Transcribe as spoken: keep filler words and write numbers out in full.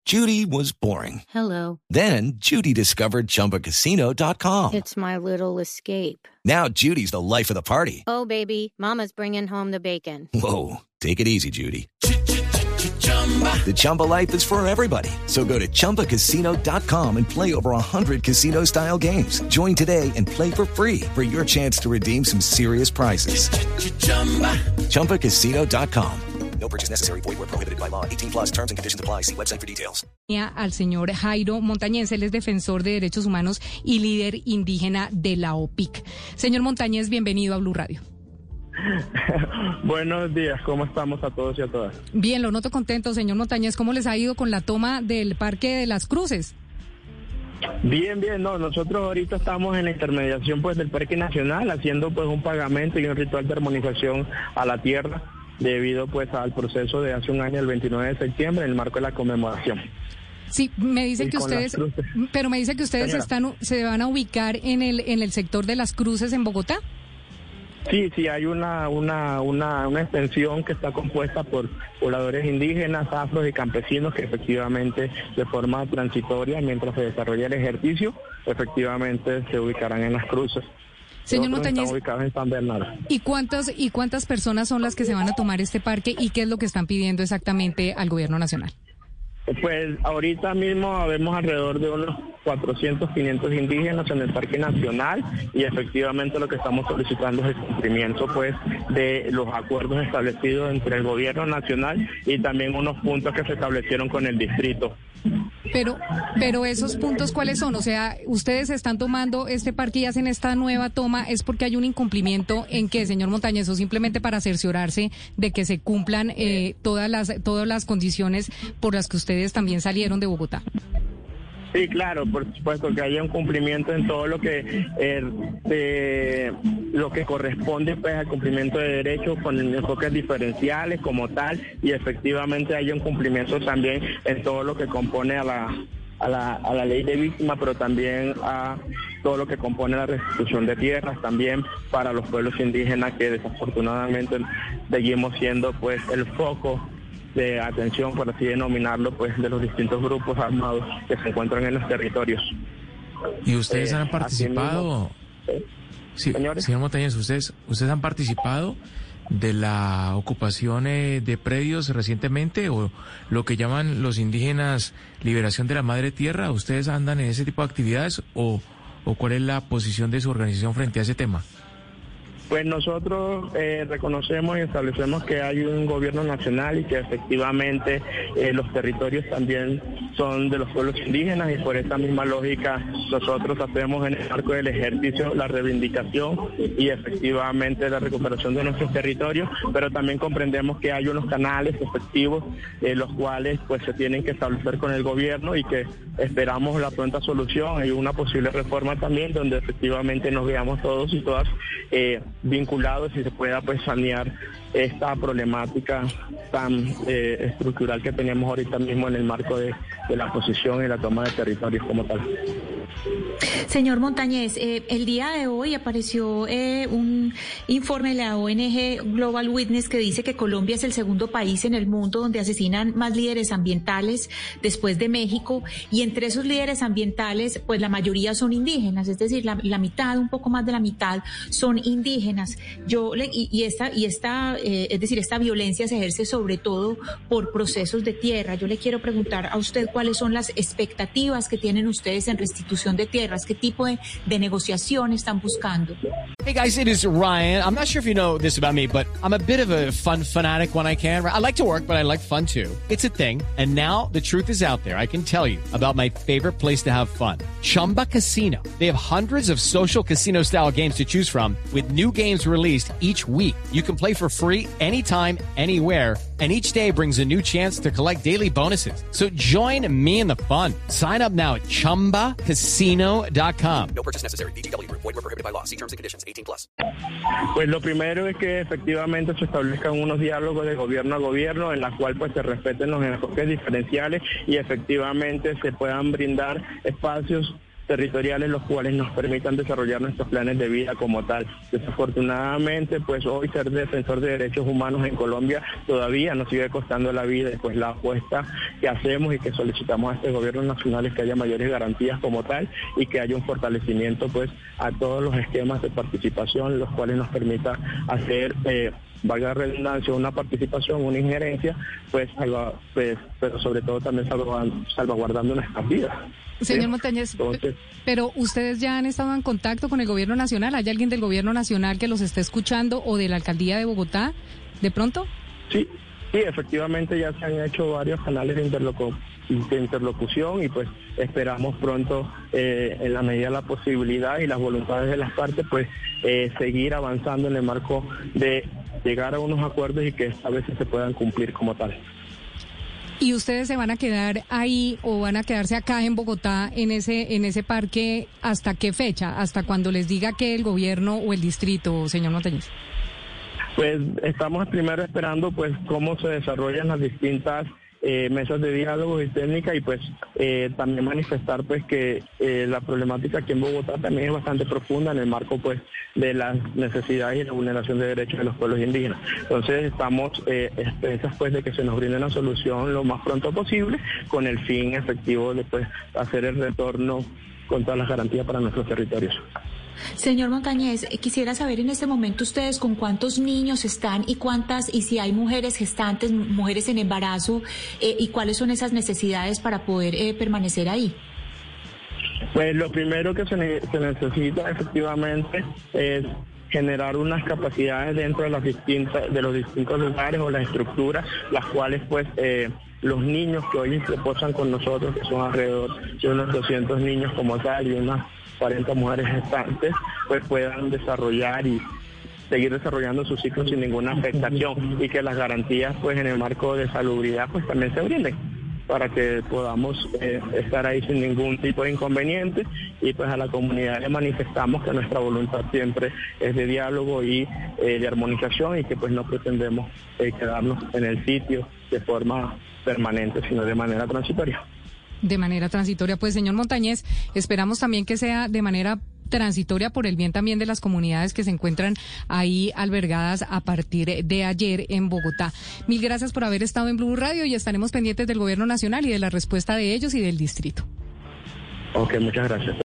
Judy was boring. Hello. Then Judy discovered Chumba Casino dot com. It's my little escape. Now Judy's the life of the party. Oh, baby, mama's bringing home the bacon. Whoa, take it easy, Judy. The Chumba life is for everybody. So go to Chumba Casino dot com and play over one hundred casino-style games. Join today and play for free for your chance to redeem some serious prizes. Chumba Casino dot com. No purchase necessary. Void where prohibited by law. eighteen plus terms and conditions apply. See website for details. Al señor Jairo Montañez, él es defensor de derechos humanos y líder indígena de la O P I C. Señor Montañez, bienvenido a Blue Radio. Buenos días, ¿cómo estamos a todos y a todas? Bien, lo noto contento, señor Montañez. ¿Cómo les ha ido con la toma del Parque de las Cruces? Bien, bien, no, nosotros ahorita estamos en la intermediación pues del Parque Nacional, haciendo pues un pagamento y un ritual de armonización a la tierra, debido pues al proceso de hace un año, el veintinueve de septiembre, en el marco de la conmemoración. Sí, me dicen y que ustedes, pero me dicen que ustedes están, se van a ubicar en el en el sector de las Cruces en Bogotá. Sí, sí, hay una una una, una extensión que está compuesta por pobladores indígenas, afros y campesinos que efectivamente de forma transitoria, mientras se desarrolla el ejercicio, efectivamente se ubicarán en las cruces. Señor Montañez, están ubicados en San Bernardo. ¿Y cuántos y cuántas personas son las que se van a tomar este parque y qué es lo que están pidiendo exactamente al gobierno nacional? Pues ahorita mismo vemos alrededor de unos cuatrocientos, quinientos indígenas en el Parque Nacional y efectivamente lo que estamos solicitando es el cumplimiento pues de los acuerdos establecidos entre el gobierno nacional y también unos puntos que se establecieron con el distrito. Pero, pero esos puntos, ¿cuáles son? O sea, ustedes están tomando este parque y hacen esta nueva toma, ¿es porque hay un incumplimiento en qué, señor Montañez, o simplemente para cerciorarse de que se cumplan eh, todas las todas las condiciones por las que ustedes también salieron de Bogotá? Sí, claro, por supuesto que haya un cumplimiento en todo lo que eh, de, lo que corresponde pues al cumplimiento de derechos con enfoques diferenciales como tal y efectivamente haya un cumplimiento también en todo lo que compone a la a la, a la ley de víctima, pero también a todo lo que compone la restitución de tierras también para los pueblos indígenas que desafortunadamente seguimos siendo pues el foco de atención, por así denominarlo, pues de los distintos grupos armados que se encuentran en los territorios. ¿Y ustedes eh, han participado? ¿Eh? Sí, ¿Señores? Señor Montañez, ¿ustedes, ustedes han participado de la ocupación eh, de predios recientemente o lo que llaman los indígenas liberación de la madre tierra? ¿Ustedes andan en ese tipo de actividades o, o cuál es la posición de su organización frente a ese tema? Pues nosotros eh, reconocemos y establecemos que hay un gobierno nacional y que efectivamente eh, los territorios también son de los pueblos indígenas y por esta misma lógica nosotros hacemos en el marco del ejercicio la reivindicación y efectivamente la recuperación de nuestros territorios, pero también comprendemos que hay unos canales efectivos eh, los cuales pues se tienen que establecer con el gobierno y que esperamos la pronta solución y una posible reforma también donde efectivamente nos veamos todos y todas eh, vinculados y se pueda pues sanear esta problemática tan eh, estructural que tenemos ahorita mismo en el marco de, de la posición y la toma de territorios como tal. Señor Montañez, eh, el día de hoy apareció eh, un informe de la O N G Global Witness que dice que Colombia es el segundo país en el mundo donde asesinan más líderes ambientales después de México y entre esos líderes ambientales pues la mayoría son indígenas, es decir, la, la mitad, un poco más de la mitad son indígenas. Yo le, y, y esta y esta eh, es decir, esta violencia se ejerce sobre todo por procesos de tierra. Yo le quiero preguntar a usted cuáles son las expectativas que tienen ustedes en restitución de tierras, qué tipo de, de negociación están buscando. Hey guys, it is Ryan. I'm not sure if you know this about me, but I'm a bit of a fun fanatic when I can. I like to work, but I like fun too. It's a thing. And now the truth is out there. I can tell you about my favorite place to have fun. Chumba Casino. They have hundreds of social casino style games to choose from with new games released each week. You can play for free anytime, anywhere. And each day brings a new chance to collect daily bonuses. So join me in the fun. Sign up now at chumba casino dot com. No purchase necessary. V G W Group. Void where prohibited by law. See terms and conditions. eighteen plus. Pues lo primero es que efectivamente se establezcan unos diálogos de gobierno a gobierno en la cual pues se respeten los enfoques diferenciales y efectivamente se puedan brindar espacios territoriales los cuales nos permitan desarrollar nuestros planes de vida como tal. Desafortunadamente, pues hoy ser defensor de derechos humanos en Colombia todavía nos sigue costando la vida, y pues la apuesta que hacemos y que solicitamos a este gobierno nacional es que haya mayores garantías como tal y que haya un fortalecimiento pues a todos los esquemas de participación, los cuales nos permita hacer, eh, valga la redundancia, una participación, una injerencia, pues, salva, pues pero sobre todo también salvaguardando, salvaguardando nuestras vidas. Señor ¿Sí? Montañez, Entonces, pero ustedes ya han estado en contacto con el gobierno nacional. ¿Hay alguien del gobierno nacional que los esté escuchando o de la alcaldía de Bogotá de pronto? Sí, sí, efectivamente ya se han hecho varios canales de, interlocu de interlocución y pues esperamos pronto, eh, en la medida de la posibilidad y las voluntades de las partes, pues eh, seguir avanzando en el marco de llegar a unos acuerdos y que a veces se puedan cumplir como tal. ¿Y ustedes se van a quedar ahí o van a quedarse acá en Bogotá en ese en ese parque hasta qué fecha? ¿Hasta cuando les diga que el gobierno o el distrito, señor Montañez? Pues estamos primero esperando pues cómo se desarrollan las distintas eh, mesas de diálogo y técnica, y pues eh, también manifestar pues que eh, la problemática aquí en Bogotá también es bastante profunda en el marco pues de las necesidades y la vulneración de derechos de los pueblos indígenas. Entonces estamos eh, expensas pues de que se nos brinde una solución lo más pronto posible, con el fin efectivo de pues hacer el retorno con todas las garantías para nuestros territorios. Señor Montañez, quisiera saber en este momento ustedes con cuántos niños están y cuántas, y si hay mujeres gestantes, mujeres en embarazo, eh, y cuáles son esas necesidades para poder eh, permanecer ahí. Pues lo primero que se, ne se necesita efectivamente es generar unas capacidades dentro de las distintas de los distintos lugares o las estructuras, las cuales pues eh, los niños que hoy reposan con nosotros, que son alrededor de unos doscientos niños como tal y unas cuarenta mujeres gestantes, pues puedan desarrollar y seguir desarrollando su ciclo sin ninguna afectación, y que las garantías pues en el marco de salubridad pues también se brinden para que podamos eh, estar ahí sin ningún tipo de inconveniente, y pues a la comunidad le manifestamos que nuestra voluntad siempre es de diálogo y eh, de armonización, y que pues no pretendemos eh, quedarnos en el sitio de forma permanente, sino de manera transitoria. De manera transitoria, pues señor Montañez, esperamos también que sea de manera transitoria por el bien también de las comunidades que se encuentran ahí albergadas a partir de ayer en Bogotá. Mil gracias por haber estado en Blue Radio, y estaremos pendientes del gobierno nacional y de la respuesta de ellos y del distrito. Ok, muchas gracias.